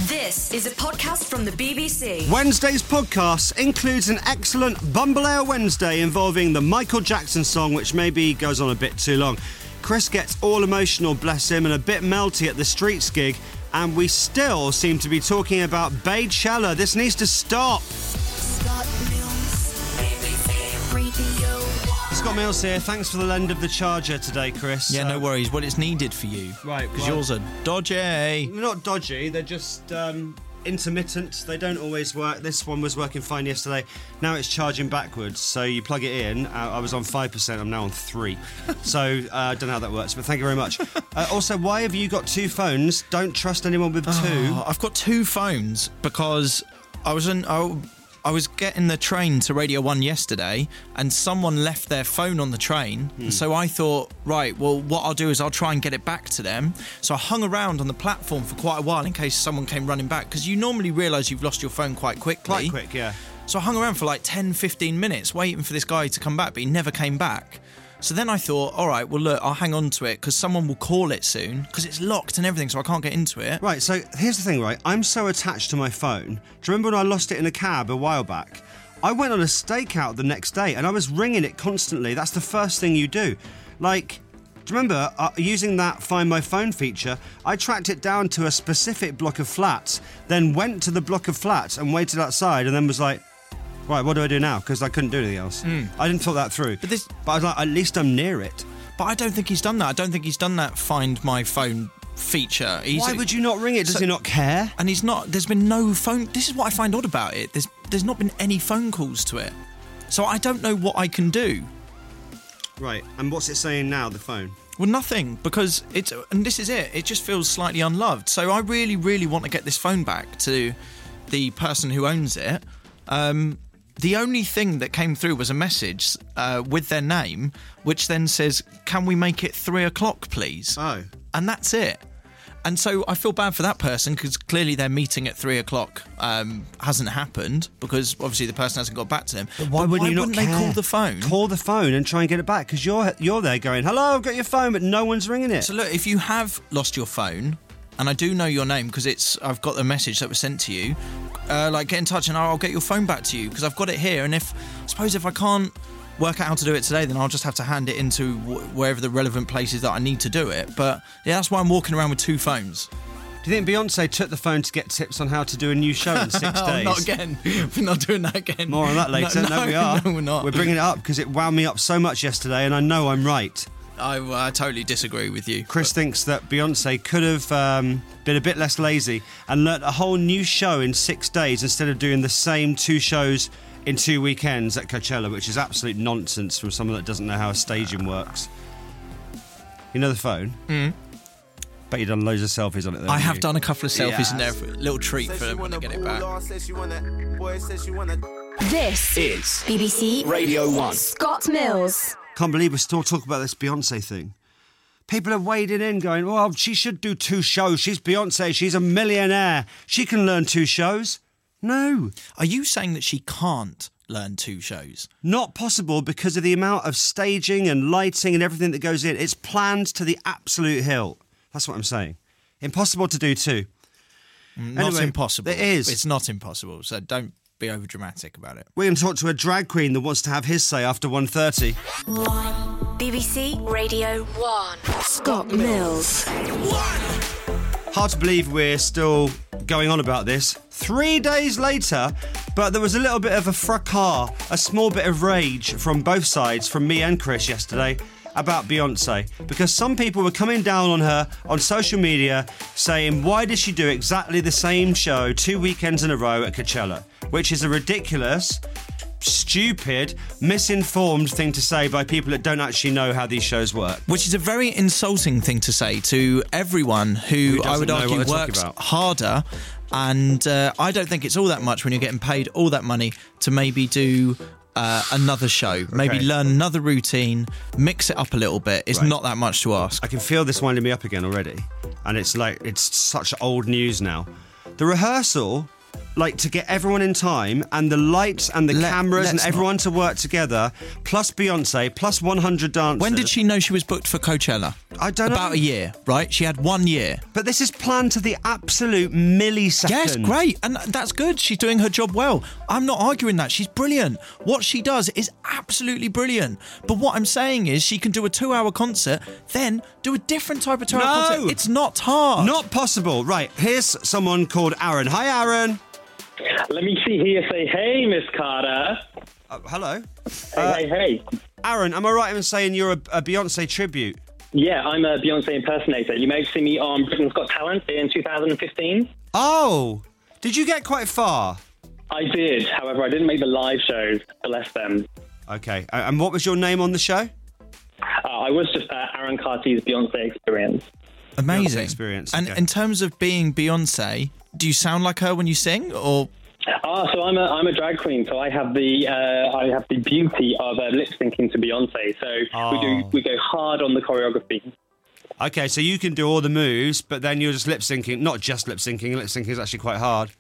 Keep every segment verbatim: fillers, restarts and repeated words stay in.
This is a podcast from the B B C. Wednesday's podcast includes an excellent Bumble Ale Wednesday involving the Michael Jackson song, which maybe goes on a bit too long. Chris gets all emotional, bless him, and a bit melty at the Streets gig, and we still seem to be talking about Beychella. This needs to stop. Scott Mills, B B C Radio one. Scott Mills here. Thanks for the lend of the charger today, Chris. Yeah, Uh, no worries. Well, it's needed for you. Right, Because well- yours are dodgy. They're not dodgy, they're just um, intermittent. They don't always work. This one was working fine yesterday. Now it's charging backwards, so you plug it in. Uh, I was on five percent, I'm now on three. So I uh, don't know how that works, but thank you very much. Uh, also, why have you got two phones? Don't trust anyone with two. Oh, I've got two phones because I was in, I, I was getting the train to Radio one yesterday and someone left their phone on the train. Hmm. And so I thought, right, well, what I'll do is I'll try and get it back to them. So I hung around on the platform for quite a while in case someone came running back, because you normally realise you've lost your phone quite quickly. Quite quick, yeah. So I hung around for like ten, fifteen minutes waiting for this guy to come back, but he never came back. So then I thought, all right, well, look, I'll hang on to it because someone will call it soon because it's locked and everything, so I can't get into it. Right, so here's the thing, right? I'm so attached to my phone. Do you remember when I lost it in a cab a while back? I went on a stakeout the next day and I was ringing it constantly. That's the first thing you do. Like, do you remember uh, using that Find My Phone feature? I tracked it down to a specific block of flats, then went to the block of flats and waited outside and then was like, right, what do I do now? Because I couldn't do anything else. Mm. I didn't thought that through. But this- but I was like, at least I'm near it. But I don't think he's done that. I don't think he's done that Find My Phone feature. He's, Why would you not ring it? Does So- he not care? And he's not, there's been no phone, this is what I find odd about it. There's, there's not been any phone calls to it. So I don't know what I can do. Right, and what's it saying now, the phone? Well, nothing, because it's, and this is it, it just feels slightly unloved. So I really, really want to get this phone back to the person who owns it. Um, the only thing that came through was a message uh, with their name, which then says, can we make it three o'clock, please? Oh. And that's it. And so I feel bad for that person because clearly their meeting at three o'clock um, hasn't happened because obviously the person hasn't got back to them. But why wouldn't you not wouldn't care? they call the phone? Call the phone and try and get it back, because you're you're there going, hello, I've got your phone, but no one's ringing it. So look, if you have lost your phone, and I do know your name because it's I've got the message that was sent to you, uh, like get in touch and I'll get your phone back to you because I've got it here. And if I suppose if I can't work out how to do it today, then I'll just have to hand it into wh- wherever the relevant places that I need to do it. But yeah, that's why I'm walking around with two phones. Do you think Beyonce took the phone to get tips on how to do a new show in six Oh, days? not again. We're not doing that again. More on that later. No, No, no, we are. no, we're not. We're bringing it up because it wound me up so much yesterday, and I know I'm right. I, I totally disagree with you. Chris thinks that Beyonce could have um, been a bit less lazy and learnt a whole new show in six days instead of doing the same two shows in two weekends at Coachella, which is absolute nonsense from someone that doesn't know how a staging works. You know the phone? Mm. Bet you've done loads of selfies on it, though. I haven't have you? done a couple of selfies Yes. in there for a little treat for them when I get it back. This Is B B C Radio one. Scott Mills. Can't believe we're still talking about this Beyonce thing. People are wading in going, well, she should do two shows. She's Beyonce. She's a millionaire. She can learn two shows. No, Are you saying that she can't learn two shows? not possible because of the amount of staging and lighting and everything that goes in. It's planned to the absolute hilt. That's what I'm saying. Impossible to do two. Not Anyway, impossible. it is. It's not impossible, so don't be over dramatic about it. We're going to talk to a drag queen that wants to have his say after one thirty. B B C Radio one. Scott Mills. Hard to believe we're still going on about this. Three days later, but there was a little bit of a fracas, a small bit of rage from both sides, from me and Chris yesterday, about Beyonce. Because some people were coming down on her on social media saying, why did she do exactly the same show two weekends in a row at Coachella? Which is a ridiculous, stupid, misinformed thing to say by people that don't actually know how these shows work. Which is a very insulting thing to say to everyone who, Who I would doesn't know argue what they're talking works about. harder. And uh, I don't think it's all that much when you're getting paid all that money to maybe do uh, another show, maybe Okay. learn another routine, mix it up a little bit. It's Right. not that much to ask. I can feel this winding me up again already. And it's like, it's such old news now. The rehearsal like to get everyone in time and the lights and the Let- cameras and let's everyone to work together, plus Beyonce, plus one hundred dancers. When did she know she was booked for Coachella? I don't know. About a year, right? She had one year. But this is planned to the absolute millisecond. Yes, great. And that's good. She's doing her job well. I'm not arguing that. She's brilliant. What she does is absolutely brilliant. But what I'm saying is she can do a two-hour concert, then do a different type of two-hour No. concert. It's not hard. Not possible. Right, here's someone called Aaron. Hi, Aaron. Let me see here. Say, hey, Miss Carter. Uh, hello. Hey, hey, hey. Aaron, am I right in saying you're a, a Beyonce tribute? Yeah, I'm a Beyonce impersonator. You may have seen me on Britain's Got Talent in two thousand fifteen. Oh, did you get quite far? I did. However, I didn't make the live shows. Bless them. Okay, uh, and what was your name on the show? Uh, I was just uh, Aaron Carty's Beyonce experience. Amazing. Beyonce experience, And okay. in terms of being Beyonce, do you sound like her when you sing, or... Ah, so I'm a I'm a drag queen. So I have the uh, I have the beauty of uh, lip syncing to Beyonce. So Oh. we do we go hard on the choreography. Okay, so you can do all the moves, but then you're just lip syncing. Not just lip syncing. Lip syncing is actually quite hard.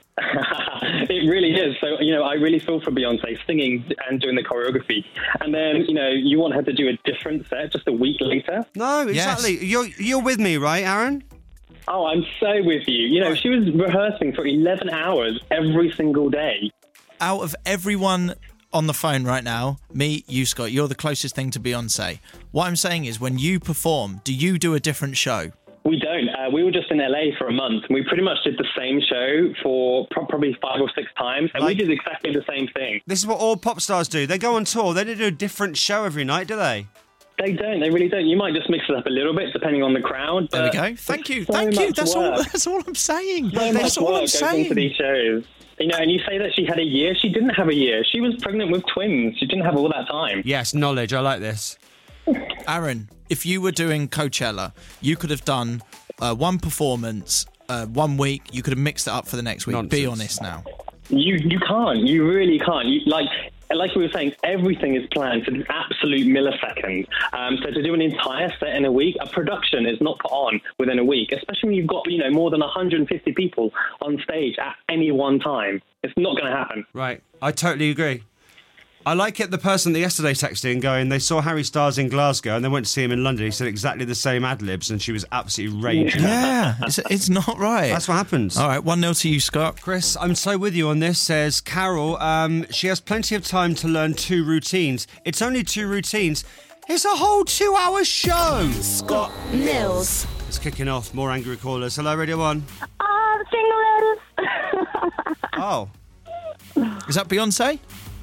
It really is. So, you know, I really feel for Beyonce singing and doing the choreography. And then, you know, you want her to do a different set just a week later. No, exactly. You're you're with me, right, Aaron? Oh, I'm so with you. You know, Right. she was rehearsing for eleven hours every single day. Out of everyone on the phone right now, me, you, Scott, you're the closest thing to Beyonce. What I'm saying is, when you perform, do you do a different show? We don't. Uh, we were just in L A for a month. And we pretty much did the same show for pro- probably five or six times. And Like- we did exactly the same thing. This is what all pop stars do. They go on tour. They don't do a different show every night, do they? They don't. They really don't. You might just mix it up a little bit depending on the crowd. There we but go. Thank you. it's so Thank you. much That's all. work. That's all I'm saying. So That's much all work I'm goes into saying. these shows. You know, and you say that she had a year. She didn't have a year. She was pregnant with twins. She didn't have all that time. Yes, knowledge. I like this. Aaron, if you were doing Coachella, you could have done uh, one performance, uh, one week. You could have mixed it up for the next week. Be Nonsense. honest now. You you can't. You really can't. You like. Like we were saying, everything is planned to the absolute millisecond. Um, so to do an entire set in a week, a production is not put on within a week, especially when you've got, you know, more than one hundred fifty people on stage at any one time. It's not going to happen. Right. I totally agree. I like it. The person that yesterday texted in going, they saw Harry Styles in Glasgow and they went to see him in London. He said exactly the same ad libs and she was absolutely raging. Yeah, it's, it's not right. That's what happens. All right, one nil to you, Scott. Chris, I'm so with you on this, says Carol. Um, she has plenty of time to learn two routines. It's only two routines. It's a whole two-hour show. Scott Mills. It's kicking off. More angry callers. Hello, Radio one. Oh, the single ladies. Oh. Is that Beyonce?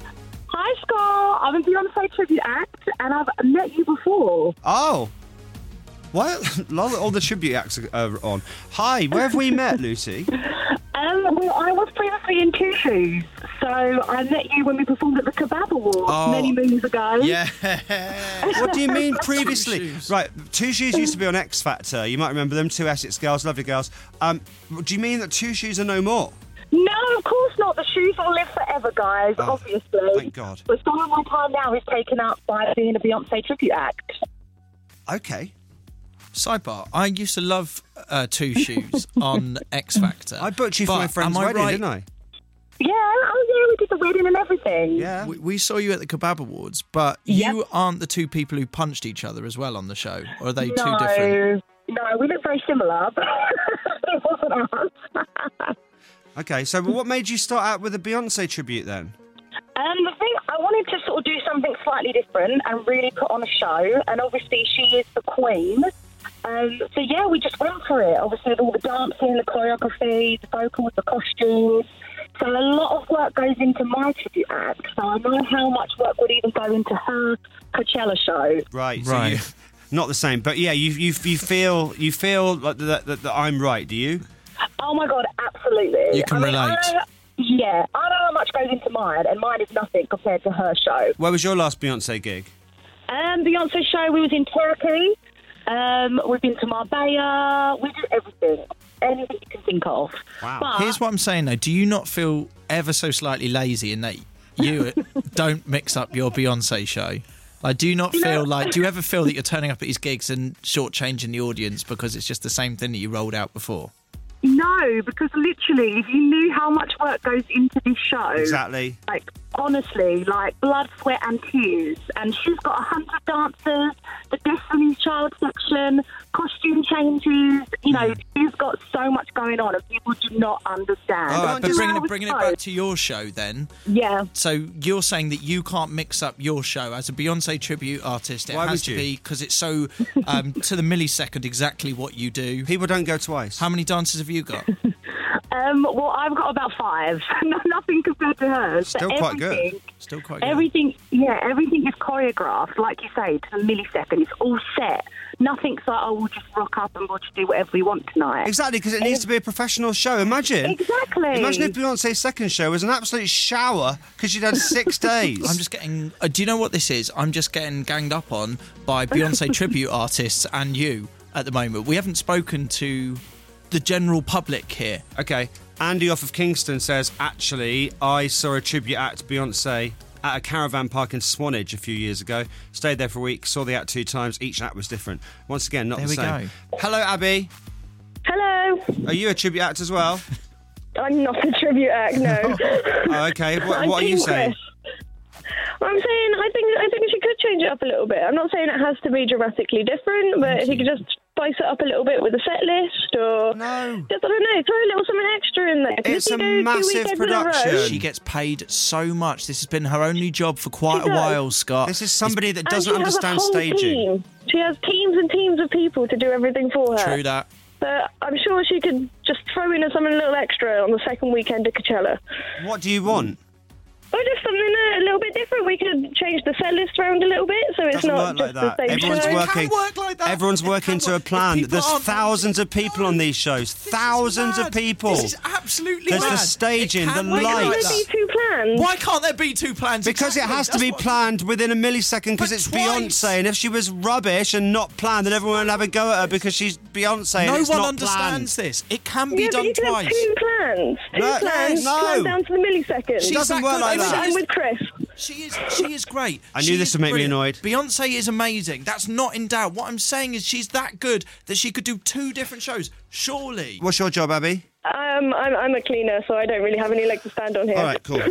Hi, Scott. I'm a Beyonce tribute act, and I've met you before. Oh. What? All the tribute acts are on. Hi, where have we met, Lucy? Um, well, I was previously in Two Shoes, so I met you when we performed at the Kebab Awards Oh. many moons ago. Yeah. What do you mean previously? Two Shoes. Right, Two Shoes used to be on X Factor. You might remember them, two Essex girls, lovely girls. Um, do you mean that Two Shoes are no more? No, of course not. The shoes will live forever, guys, Oh, obviously. thank God. But some of my time now is taken up by being a Beyonce tribute act. Okay. Sidebar, I used to love uh, Two Shoes on X Factor. I booked you for But my friend's am I wedding, right? didn't I? Yeah, oh yeah, we did the wedding and everything. Yeah. We, we saw you at the Kebab Awards, but Yep. you aren't the two people who punched each other as well on the show, or are they no, two different? No, we look very similar, but it wasn't us. Okay, so what made you start out with a Beyonce tribute then? Um, the thing, I wanted to sort of do something slightly different and really put on a show, and obviously she is the queen. Um, so yeah, we just went for it. Obviously with all the dancing, the choreography, the vocals, the costumes. So a lot of work goes into my tribute act. So I know how much work would even go into her Coachella show. Right, so Right. you, not the same, but yeah, you you, you feel you feel like that, that, that I'm right, do you? Oh my God, absolutely. You can I mean, relate. I know, yeah, I know how much goes into mine, and mine is nothing compared to her show. Where was your last Beyonce gig? Um, Beyonce show, we was in Turkey. Um, we've been to Marbella. We do everything, anything you can think of. Wow. But, Here's what I'm saying though: do you not feel ever so slightly lazy in that you don't mix up your Beyonce show? Like, do you not You know- feel like? Do you ever feel that you're turning up at these gigs and shortchanging the audience because it's just the same thing that you rolled out before? No, because literally, if you knew how much work goes into this show, Exactly. like honestly, like blood, sweat, and tears. And she's got a hundred dancers, the Destiny's Child section, costume changes. You know, she's got so much going on, and people do not understand. All right, but You bringing know, it, bringing it so- back to your show then. Yeah. So you're saying that you can't mix up your show as a Beyonce tribute artist. It Why has would to you? be because it's so um, to the millisecond exactly what you do. People don't go twice. How many dances have you got? Um, well, I've got about five. No- Nothing compared to hers. Still But quite good. everything- Still quite good. Everything, yeah, everything is choreographed, like you say, to the millisecond. It's all set. Nothing's like, oh, we'll just rock up and we'll just do whatever we want tonight. Exactly, because it needs to be a professional show. Imagine. Exactly. Imagine if Beyonce's second show was an absolute shower because she'd had six days. I'm just getting. Uh, do you know what this is? I'm just getting ganged up on by Beyonce tribute artists and you at the moment. We haven't spoken to the general public here. Okay. Andy off of Kingston says, actually, I saw a tribute act to Beyonce at a caravan park in Swanage a few years ago. Stayed there for a week, saw the act two times. Each act was different. Once again, not There the we same. go. Hello, Abby. Hello. Are you a tribute act as well? I'm not a tribute act, no. Oh, okay. What, I'm what are you Team saying? Chris. I'm saying I think I think she could change it up a little bit. I'm not saying it has to be dramatically different, but if you could just spice it up a little bit with a set list, or No. just I don't know, throw a little something extra in there. 'Cause It's if you a do two massive weekends in a row- production. She gets paid so much. This has been her only job for quite She a does. while, Scott. This is somebody that and doesn't she has a understand whole staging. Team. She has teams and teams of people to do everything for her. True that. But I'm sure she could just throw in something a little extra on the second weekend of Coachella. What do you want? Or just something a little bit different. We could change the set list around a little bit, so it's Doesn't not work just like that. the same Everyone's show. working. It can work like that. Everyone's It working can to a work. If plan. people There's aren't- thousands of people on these shows. This is Thousands of mad. people. This is absolutely There's mad. the staging, It can the work Why like can't lights. there that. be two plans? Why can't there be two plans? Because it Exactly. has to That's be what- planned within a millisecond because But it's twice. Beyonce. And if she was rubbish and not planned, then everyone would have a go at her because she's Beyonce and No it's one not understands planned. this. It can be Yeah, but done you can twice. have two plans. Two No, plans, no. planned down to the millisecond. She's doesn't that work good. like And that. she I'm is- with Chris. She is she is great. I knew She this is would make me brilliant. annoyed. Beyonce is amazing. That's not in doubt. What I'm saying is she's that good that she could do two different shows. Surely. What's your job, Abby? Um, I'm, I'm a cleaner, so I don't really have any legs to stand on here. All right, cool.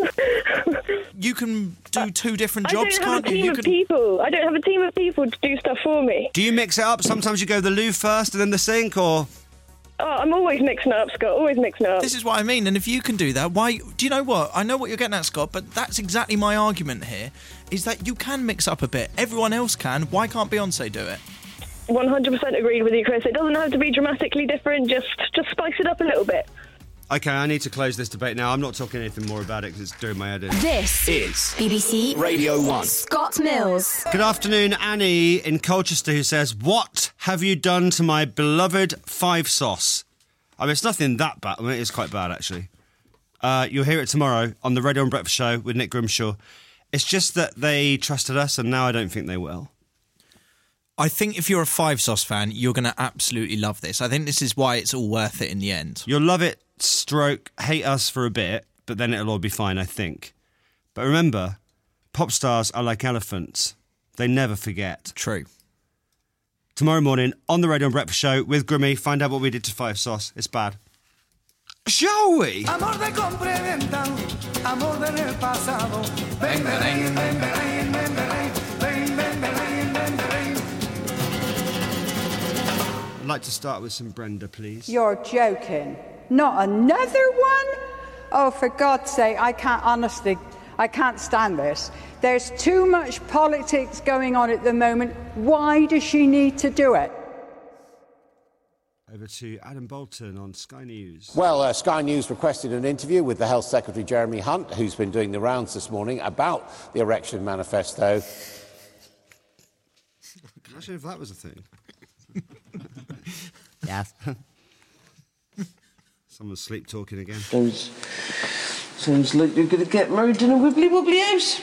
You can do two different I jobs, don't have a can't you? team You of can people. I don't have a team of people to do stuff for me. Do you mix it up? Sometimes you go the loo first and then the sink, or Oh, I'm always mixing up, Scott. Always mixing up. This is what I mean. And if you can do that, why do you know what? I know what you're getting at, Scott, but that's exactly my argument here is that you can mix up a bit. Everyone else can. Why can't Beyonce do it? one hundred percent agreed with you, Chris. It doesn't have to be dramatically different. Just, just spice it up a little bit. okay, I need to close this debate now. I'm not talking anything more about it because it's doing my head in. This Is B B C Radio one. Scott Mills. Good afternoon, Annie in Colchester, who says, "What have you done to my beloved Five Sauce?" I mean, it's nothing that bad. I mean, it is quite bad, actually. Uh, you'll hear it tomorrow on the Radio and Breakfast Show with Nick Grimshaw. It's just that they trusted us, and now I don't think they will. I think if you're a Five Sauce fan, you're going to absolutely love this. I think this is why it's all worth it in the end. You'll love it, stroke, hate us for a bit, but then it'll all be fine, I think. But remember, pop stars are like elephants. They never forget. True. Tomorrow morning on the Radio and Breakfast Show with Grimmy, find out what we did to Five Sauce. It's bad. Shall we? Amor de compra y venta, amor del pasado. Ven, ven, ven, ven, ven, ven, ven, ven, ven, ven, ven, ven. I'd like to start with some Brenda, please. You're joking. Not another one? Oh, for God's sake, I can't, honestly, I can't stand this. There's too much politics going on at the moment. Why does she need to do it? Over to Adam Bolton on Sky News. Well, uh, Sky News requested an interview with the Health Secretary Jeremy Hunt, who's been doing the rounds this morning, about the Erection Manifesto. Imagine if that was a thing. Yes. Someone's sleep talking again. Sounds, sounds like you're going to get married in a wibbly wobbly house.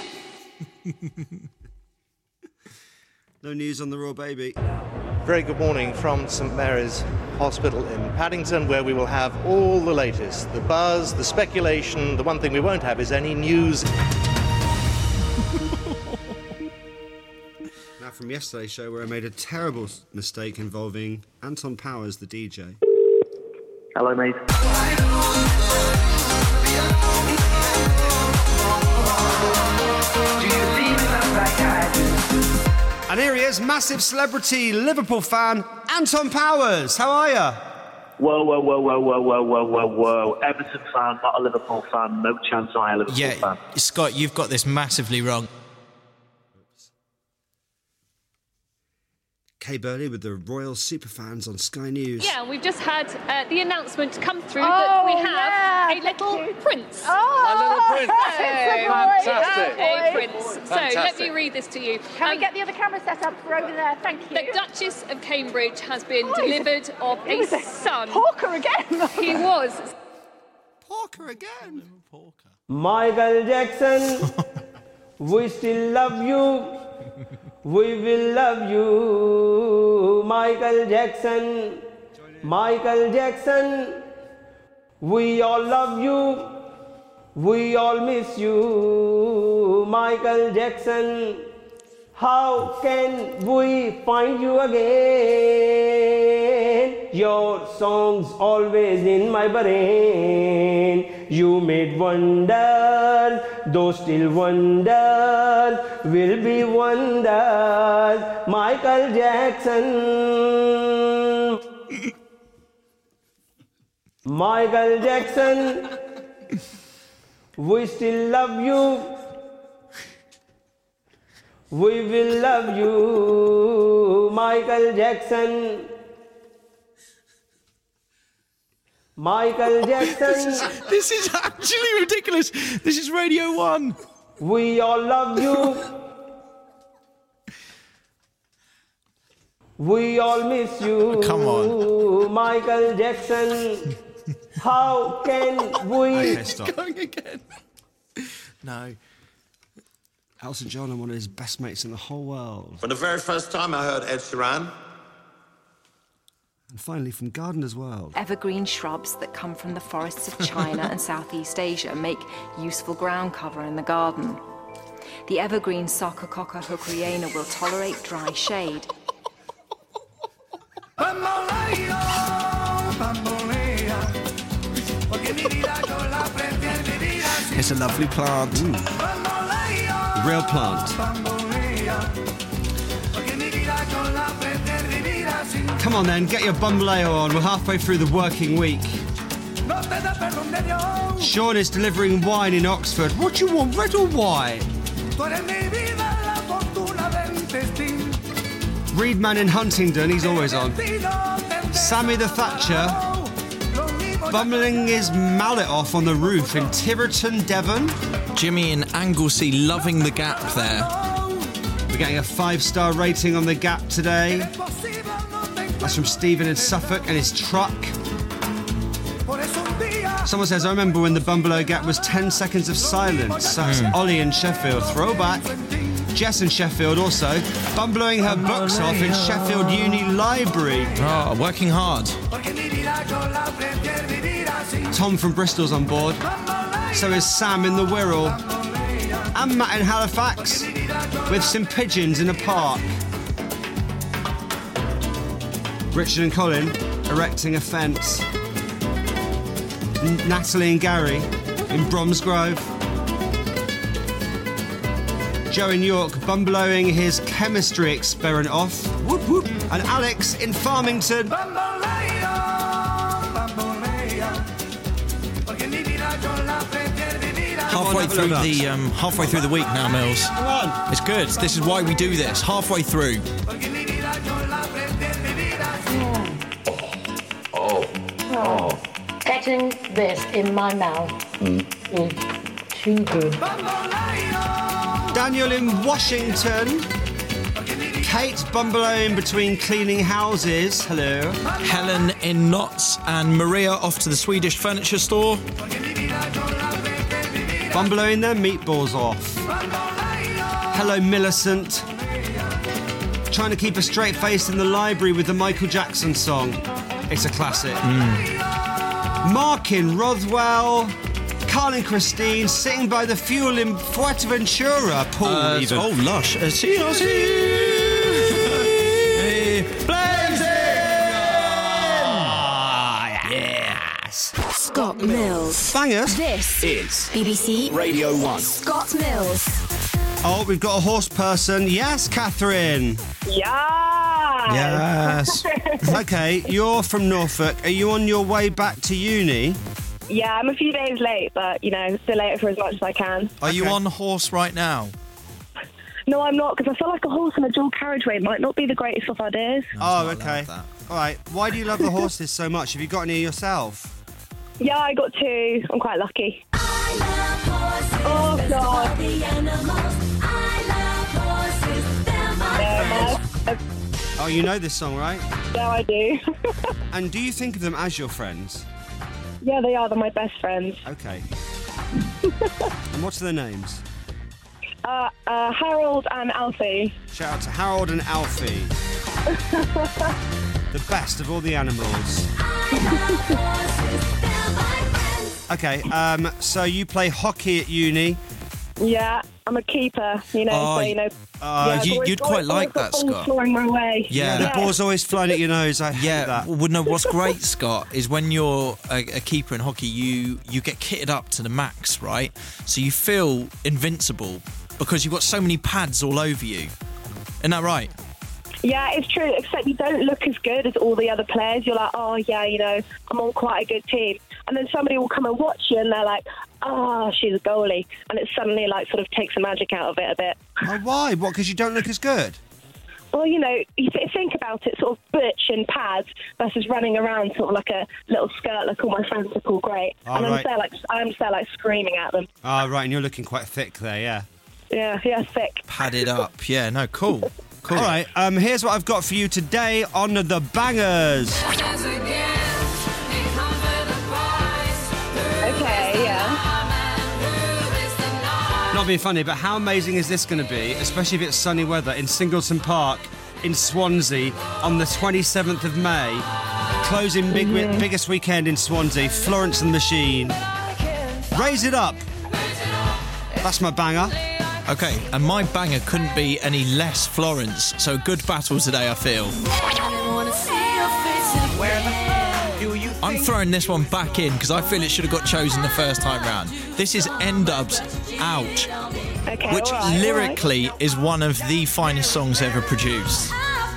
No news on the Royal Baby. Very good morning from St Mary's Hospital in Paddington, where we will have all the latest. The buzz, the speculation. The one thing we won't have is any news. Now from yesterday's show where I made a terrible s- mistake involving Anton Powers, the D J. Hello, mate. And here he is, massive celebrity Liverpool fan, Anton Powers. How are you? Whoa, whoa, whoa, whoa, whoa, whoa, whoa, whoa, whoa. Everton fan, not a Liverpool fan. No chance I am a Liverpool Yeah, fan. Scott, you've got this massively wrong. Kay Burley with the Royal Superfans on Sky News. Yeah, we've just had uh, the announcement come through Oh, that we have yeah, a little prince. Oh, a little prince. Fantastic. A prince. So let Fantastic. me read this to you. Can we get the other camera set up for over there? Thank you. The Duchess of Cambridge has been Oh, he's a- delivered of he a was a son. Hawker again. He was. Porker again. Michael Jackson, we still love you. We will love you, Michael Jackson. Michael Jackson, we all love you. We all miss you, Michael Jackson. How can we find you again? Your songs always in my brain. You made wonders, those still wonders will be wonders. Michael Jackson. Michael Jackson, we still love you. We will love you, Michael Jackson. Michael Jackson. This is actually ridiculous. This is Radio One. We all love you. We all miss you. Come on. Michael Jackson. How can we... Okay, stop. Going again. No. Elton John and one of his best mates in the whole world. For the very first time I heard Ed Sheeran. And finally from Gardener's World. Evergreen shrubs that come from the forests of China and Southeast Asia make useful ground cover in the garden. The evergreen Sarcococca hookeriana will tolerate dry shade. It's a lovely plant. Mm. Real plant. Come on then, get your bumbaleo on. We're halfway through the working week. Sean is delivering wine in Oxford. What do you want, red or white? Reedman in Huntingdon, he's always on. Sammy the Thatcher, bumbling his mallet off on the roof in Tiverton, Devon. Jimmy in Anglesey loving the gap there. We're getting a five-star rating on the gap today. That's from Stephen in Suffolk and his truck. Someone says, I remember when the Bumbaleo Gap was ten seconds of silence. That's Mm. Ollie in Sheffield. Throwback. Jess in Sheffield also. Bumbaloing her books off in Sheffield Uni Library. Oh, working hard. Tom from Bristol's on board. So is Sam in the Wirral. And Matt in Halifax with some pigeons in a park. Richard and Colin erecting a fence. N- Natalie and Gary in Bromsgrove. Joe in York bumbalowing his chemistry experiment off. Whoop whoop. And Alex in Farmington. Halfway through the um, halfway through the week now, Mills. Come on. It's good. This is why we do this. Halfway through. Oh. Oh. Getting this in my mouth is too good. Daniel in Washington. Kate bumbalowing between cleaning houses. Hello. Helen in Notts and Maria off to the Swedish furniture store. Bumbalowing their meatballs off. Hello, Millicent. Trying to keep a straight face in the library with the Michael Jackson song. It's a classic. Mm. Mark in Rothwell. Carl and Christine sitting by the fuel in Fuerteventura. Paul, Uh, even. oh, lush. Uh, see, oh, see. Blazing! Ah, yeah. Scott Mills. Bangers. This is B B C Radio one. Scott Mills. Oh, we've got a horse person. Yes, Catherine. Yeah. Yes. Okay, you're from Norfolk. Are you on your way back to uni? Yeah, I'm a few days late, but, you know, still late for as much as I can. Are you on horse right now? No, I'm not, because I feel like a horse in a dual carriageway might not be the greatest of ideas. Oh, okay. All right. Why do you love the horses so much? Have you got any yourself? Yeah, I got two. I'm quite lucky. Oh, God. Yeah, no. Oh, you know this song, right? Yeah, I do. And do you think of them as your friends? Yeah, they are. They're my best friends. Okay. And what's their names? Uh, uh, Harold and Alfie. Shout out to Harold and Alfie. The best of all the animals. Okay, um, so you play hockey at uni. Yeah, I'm a keeper, you know, Oh, so, you know. uh, yeah, you- always- you'd always- quite like always that, got balls Scott. flying my way. Yeah. The ball's always flying at your nose. I hate Yeah, that. well, no, what's great, Scott, is when you're a, a keeper in hockey, you, you get kitted up to the max, right? So you feel invincible because you've got so many pads all over you. Isn't that right? Yeah, it's true, except you don't look as good as all the other players. You're like, oh, yeah, you know, I'm on quite a good team. And then somebody will come and watch you and they're like, oh, she's a goalie. And it suddenly, like, sort of takes the magic out of it a bit. Oh, why? What, because you don't look as good? Well, you know, you th- think about it, sort of butch in pads versus running around sort of like a little skirt like all my friends look all great. Oh, and I'm right. there like, I'm just there like screaming at them. Oh, right, and you're looking quite thick there, yeah. Yeah, yeah, thick. Padded up. Yeah, no, cool. Cool. All right, um, here's what I've got for you today on The Bangers. Okay, yeah. Not being funny, but how amazing is this going to be, especially if it's sunny weather, in Singleton Park in Swansea on the twenty-seventh of May. Closing big Mm-hmm. biggest weekend in Swansea, Florence and the Machine. Raise it up. That's my banger. Okay, and my banger couldn't be any less Florence, so a good battle today, I feel. I'm throwing this one back in because I feel it should have got chosen the first time round. This is N-Dub's Ouch, Okay, which all right, lyrically is one of the finest songs ever produced.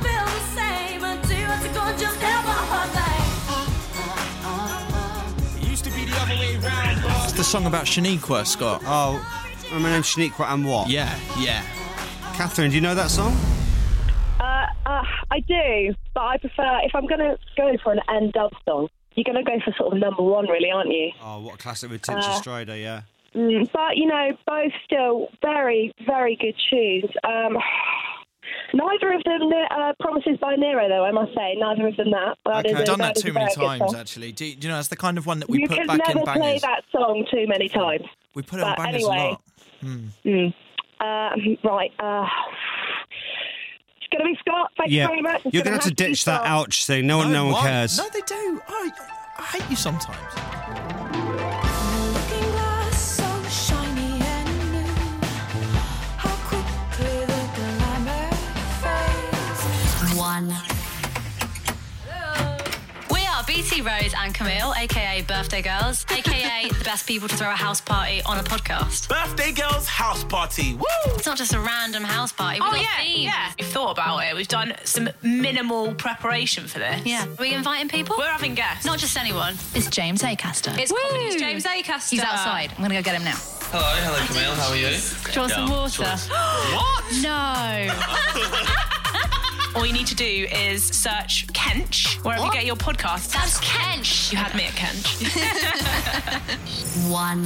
It's the song about Shaniqua, Scott. Oh, my name's Shaniqua and what? Yeah, yeah. Catherine, do you know that song? Uh, uh, I do, but I prefer, if I'm going to go for an N-Dub song, you're going to go for sort of number one, really, aren't you? Oh, what a classic with Tinchy Uh, Strider, yeah. Mm, but, you know, both still very, very good tunes. Um, neither of them uh, Promises by Nero, though, I must say. Neither of them that. That Okay, is I've a- done that is a too many very good times, song. actually. Do you, do you know, that's the kind of one that we You put can back never in play bangers. that song too many times. We put it on But bangers anyway, a lot. Hmm. Mm. Uh, right. Uh, it's going to be Scott. Thank Yeah, you very much. It's you're going gonna to have to be ditch that Scott. ouch thing. No one, no one why? cares. No, they do. I, I hate you sometimes. One. We are B T Rose and Camille, aka Birthday Girls, aka the best people to throw a house party on a podcast. Birthday Girls House Party. Woo! It's not just a random house party. We've Oh got yeah, themes. yeah. We've thought about it. We've done some minimal preparation for this. Yeah. Are we inviting people? We're having guests. Not just anyone. It's James Acaster. It's Comedy's James Acaster. He's outside. I'm going to go get him now. Hello, hello Camille, how are you? Do you want some water? What? No. All you need to do is search Kench wherever you get your podcasts. That's Kench. You had me at Kench. One.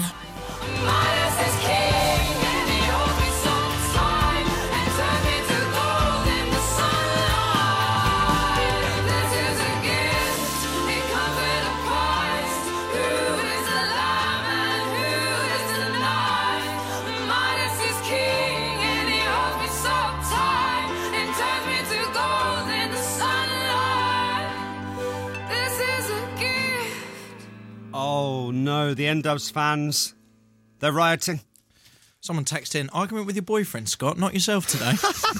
Oh, no, the N-Dubs fans. They're rioting. Someone texted in, argument with your boyfriend, Scott, not yourself today.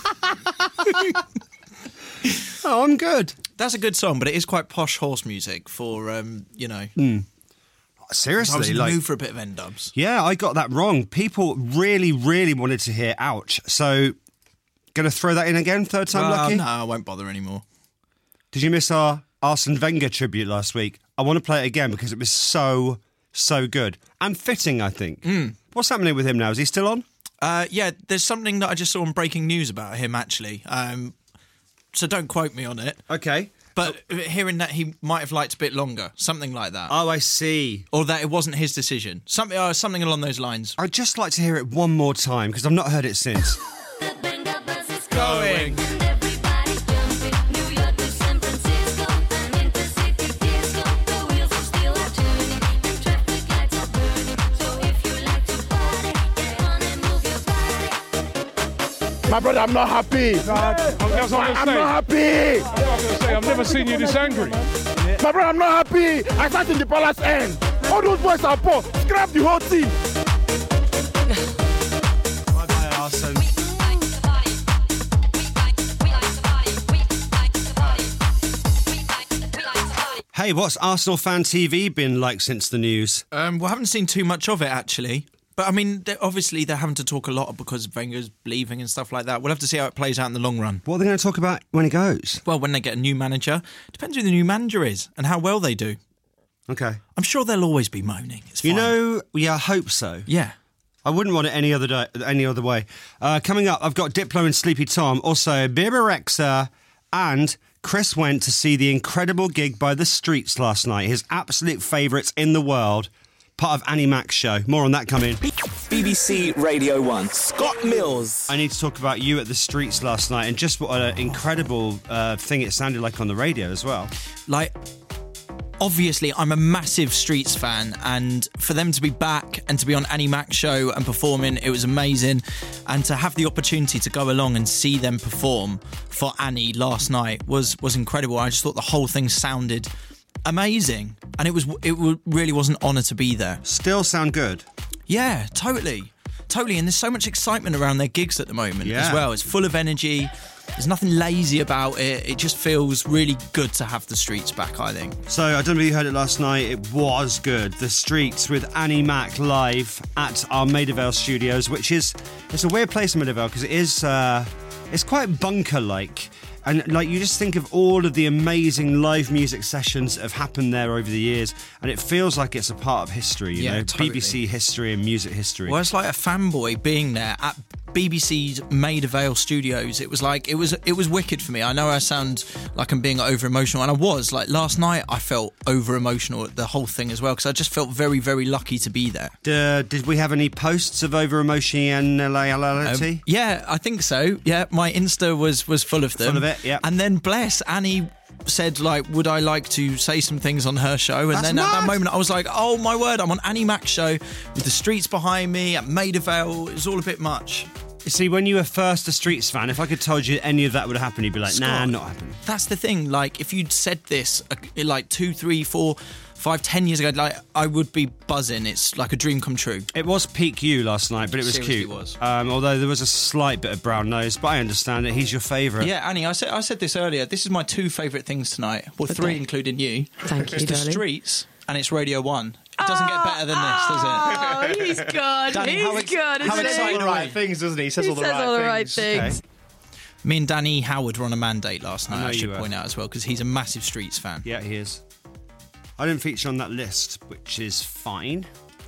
Oh, I'm good. That's a good song, but it is quite posh horse music for, um, you know... Mm. Seriously, I was in the like, mood for a bit of N-dubs. Yeah, I got that wrong. People really, really wanted to hear Ouch. So, going to throw that in again, third time Well, lucky? no, I won't bother anymore. Did you miss our Arsene Wenger tribute last week? I want to play it again because it was so, so good. And fitting, I think. Mm. What's happening with him now? Is he still on? Uh, yeah, there's something that I just saw on breaking news about him, actually. Um, so don't quote me on it. Okay. But hearing that he might have liked a bit longer, something like that. Oh, I see. Or that it wasn't his decision. Something, uh, something along those lines. I'd just like to hear it one more time because I've not heard it since. Going. My brother, I'm not happy. No, that's what I'm, I'm, I'm saying. not happy. That's what I was going to say. I've never seen you this angry. My brother, I'm not happy. I sat in the palace end. All those boys are poor. Scrap the whole team. Bye-bye, Arsene. Hey, what's Arsenal Fan T V been like since the news? Um, well, I haven't seen too much of it, actually. But, I mean, they're, obviously they're having to talk a lot because Wenger's leaving and stuff like that. We'll have to see how it plays out in the long run. What are they going to talk about when he goes? Well, when they get a new manager. Depends who the new manager is and how well they do. Okay. I'm sure they'll always be moaning. It's You fine. know, yeah, I hope so. Yeah. I wouldn't want it any other day, any other way. Uh, coming up, I've got Diplo and Sleepy Tom, also Bibberexa, and Chris went to see the incredible gig by The Streets last night, his absolute favourites in the world, part of Annie Mac's show. More on that coming. B B C Radio one, Scott Mills. I need to talk about you at The Streets last night and just what an incredible uh, thing it sounded like on the radio as well. Like, obviously, I'm a massive Streets fan, and for them to be back and to be on Annie Mac's show and performing, it was amazing. And to have the opportunity to go along and see them perform for Annie last night was was incredible. I just thought the whole thing sounded amazing, and it was it really was an honour to be there. Still sound good. Yeah, totally, totally. And there's so much excitement around their gigs at the moment Yeah. as well. It's full of energy. There's nothing lazy about it. It just feels really good to have The Streets back, I think. So, I don't know if you heard it last night, it was good. The Streets with Annie Mac live at our Maida Vale studios, which is, it's a weird place in Maida Vale because it is, uh, it's quite bunker-like. And, like, you just think of all of the amazing live music sessions that have happened there over the years, and it feels like it's a part of history, you Yeah, know? totally. B B C history and music history. Well, it's like a fanboy being there at B B C's Maida Vale Studios. It was like it was it was wicked for me. I know I sound like I'm being over emotional, and I was. Like last night, I felt over emotional at the whole thing as well because I just felt very very lucky to be there. D- did we have any posts of over emotionality? Um, yeah, I think so. Yeah, my Insta was was full of them. Full of it, yeah. And then bless Annie said, like, would I like to say some things on her show? And That's then at that mad. moment, I was like, oh my word, I'm on Annie Mac's show with The Streets behind me at Maida Vale. It was all a bit much. You see, when you were first a Streets fan, if I could told you any of that would happen, you'd be like, nah, Scott, not happening. That's the thing. Like, if you'd said this uh, like two, three, four, five, ten years ago, like I would be buzzing. It's like a dream come true. It was peak you last night, but it was Seriously cute. was. Um, although there was a slight bit of brown nose, but I understand it. He's your favourite. Yeah, Annie, I said I said this earlier. This is my two favourite things tonight. Well, The three, day. including you. Thank you, It's The darling. Streets and it's Radio One. It doesn't get better than this, does it? Oh, he's good. Danny, he's how ex- good. how isn't he? excited all the right things, doesn't he? He says He all the says right all the things. right things. Me and Danny Howard were on a mandate last I night, know I, you should were. point out as well, because he's a massive Streets fan. Yeah, he is. I didn't feature on that list, which is fine.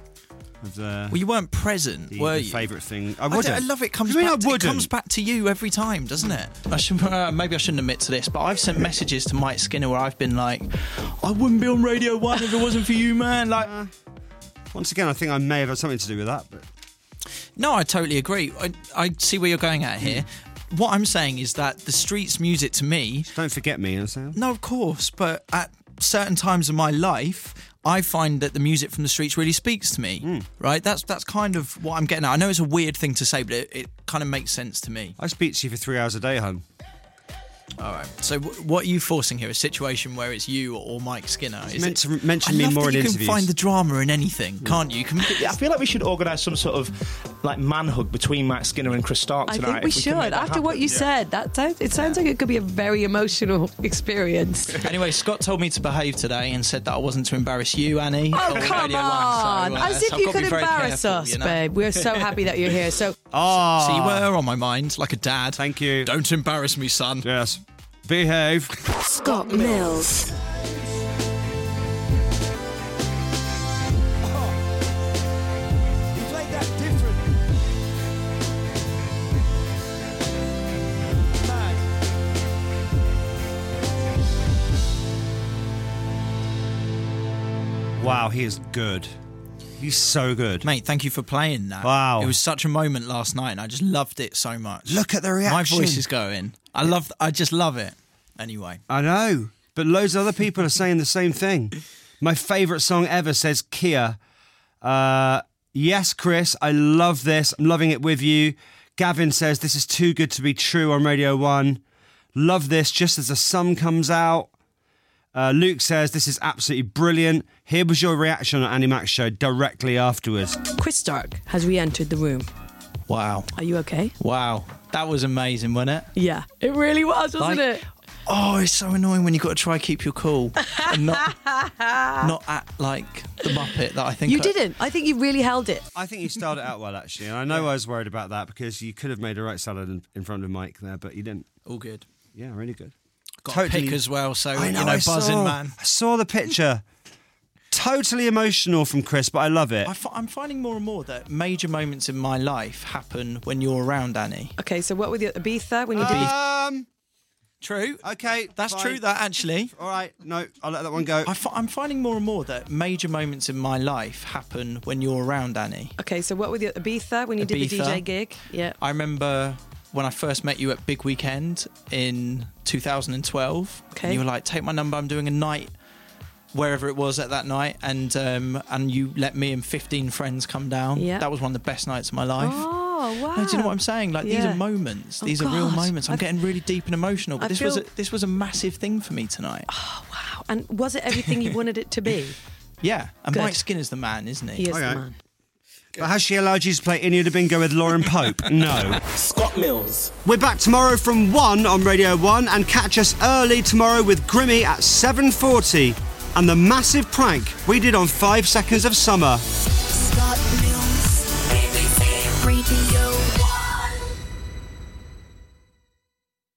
Of the, Well, you weren't present, the, were the you? favourite thing. I I, wouldn't. d- I love it. Comes What do you back mean to, I it wouldn't? comes back to you every time, doesn't it? I should, uh, maybe I shouldn't admit to this, but I've sent messages to Mike Skinner where I've been like, I wouldn't be on Radio One if it wasn't for you, man. Like, Uh, once again, I think I may have had something to do with that. But no, I totally agree. I, I see where you're going at here. What I'm saying is that the Streets music to me. Don't forget me, you know what I'm saying? No, of course, but at certain times of my life, I find that the music from the Streets really speaks to me, Mm. right? That's that's kind of what I'm getting at. I know it's a weird thing to say, but it, it kind of makes sense to me. I speak to you for three hours a day, hon. All right. So w- what are you forcing here? A situation where it's you or Mike Skinner? Is meant it... to mention I me love more that in you interviews. can find the drama in anything, can't you? you can... Yeah, I feel like we should organise some sort of like man hug between Matt Skinner and Chris Stark I tonight. think we if we should. can make that After what happen. you said, that sounds, it sounds like it could be a very emotional experience. Anyway, Scott told me to behave today and said that I wasn't to embarrass you, Annie. Oh, on come Radio one, on. so, uh, As if so I've you got to could be very embarrass careful, us, you know? babe. We're so happy that you're here. So, Ah, So you were on my mind, like a dad. Thank you. Don't embarrass me, son. Yes. Behave. Scott Mills. Wow, he is good. He's so good. Mate, thank you for playing that. Wow. It was such a moment last night and I just loved it so much. Look at the reaction. My voice is going. I love I just love it. Anyway. I know, but loads of other people are saying the same thing. My favourite song ever, says Kia. Uh, yes, Chris, I love this. I'm loving it with you. Gavin says, this is too good to be true on Radio one. Love this just as the sun comes out. Uh, Luke says, this is absolutely brilliant. Here was your reaction on Annie Mac's show directly afterwards. Chris Stark has re-entered the room. Wow. Are you okay? Wow. That was amazing, wasn't it? Yeah, it really was, wasn't Like- it? Oh, it's so annoying when you've got to try keep your cool and not not act like the Muppet that I think You I- didn't. I think you really held it. I think you styled it out well, actually. And I know I was worried about that because you could have made a right salad in, in front of Mike there, but you didn't. All good. Yeah, really good. Got a pick as well, so, I know, you know, I buzzing, saw, man. I saw the picture. Totally emotional from Chris, but I love it. I f- I'm finding more and more that major moments in my life happen when you're around, Annie. Okay, so what with your Ibiza when you did? Um, True. Okay, That's fine. true, that actually. All right, no, I'll let that one go. I f- I'm finding more and more that major moments in my life happen when you're around, Annie. Okay, so what with your Ibiza when you did the D Ibiza. J gig? Yeah. I remember when I first met you at Big Weekend in two thousand twelve. Okay. And you were like, take my number, I'm doing a night wherever it was at that night, and um, and you let me and fifteen friends come down. Yeah. That was one of the best nights of my life. Oh, wow. No, do you know what I'm saying? Like, these Yeah. are moments. Oh, These are real God. moments. I'm I- getting really deep and emotional. But I this was a, feel- this was a massive thing for me tonight. Oh, wow. And was it everything you wanted it to be? Yeah. And Good. Mike Skinner's the man, isn't he? He is Okay. the man. But has she allowed you to play India the Bingo with Lauren Pope? No. Scott Mills. We're back tomorrow from one on Radio one, and catch us early tomorrow with Grimmy at seven forty and the massive prank we did on Five Seconds of Summer.